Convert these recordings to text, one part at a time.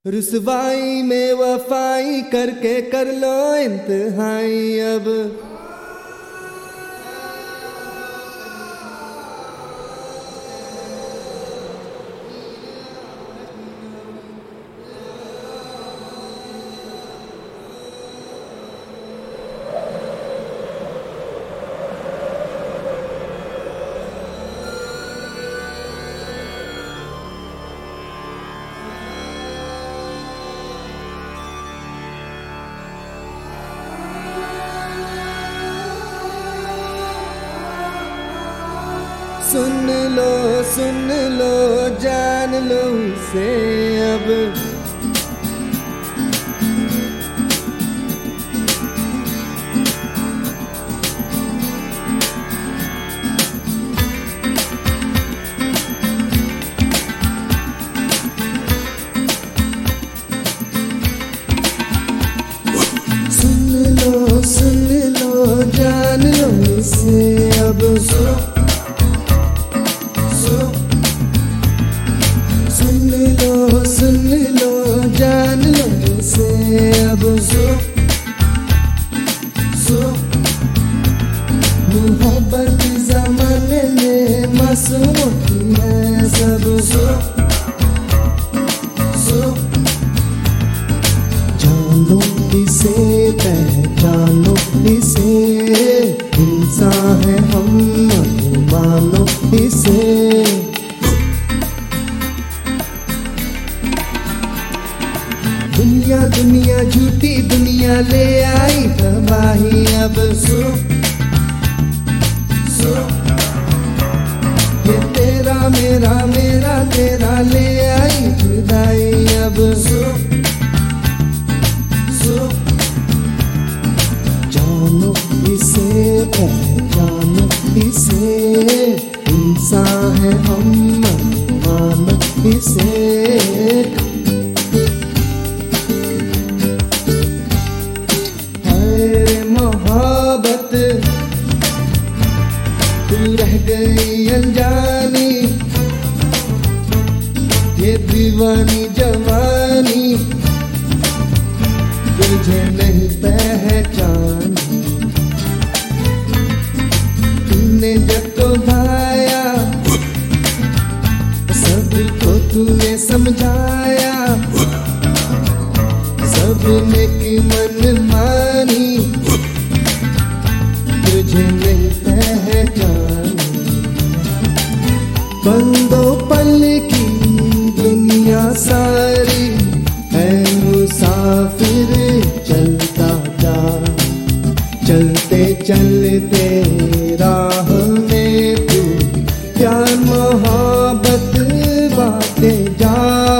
रुसवाई में वफाई करके कर लो इंतहाई अब। सुन लो जान लो उसे अब। सुन लो जान लो उसे अब। सुन लो जान लो इसे अब। मोहब्बत ज़माने में मासूम की है सब। जानो इसे पहचानो इसे, इंसान है हम मानो इसे। दुनिया झूठी दुनिया ले आई तबाही अब। ये तेरा मेरा मेरा तेरा ले आई जुदाई अब। जानो इसे पहचानो इसे, इंसान है हम मानो इसे। मोहब्बत तू रह गई अनजानी, ये दीवानी जवानी तुझे नहीं पहचानी। तूने जब तो भाया सबको तूने समझाया, सबने की मन मानी तुझे नहीं पहचानी। बंदो पल की दुनिया सारी है मुसाफिर चलता जा। चलते चलते राह में तू प्यार मोहब्बत बाटे जा।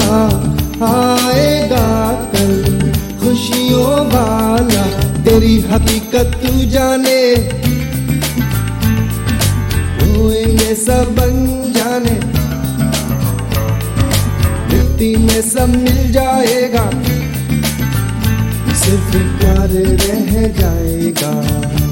आएगा कल खुशियों वाला तेरी हकीकत तू जाने। ये सब बन जाने मिट्टी में सब मिल जाएगा, सिर्फ प्यार रह जाएगा।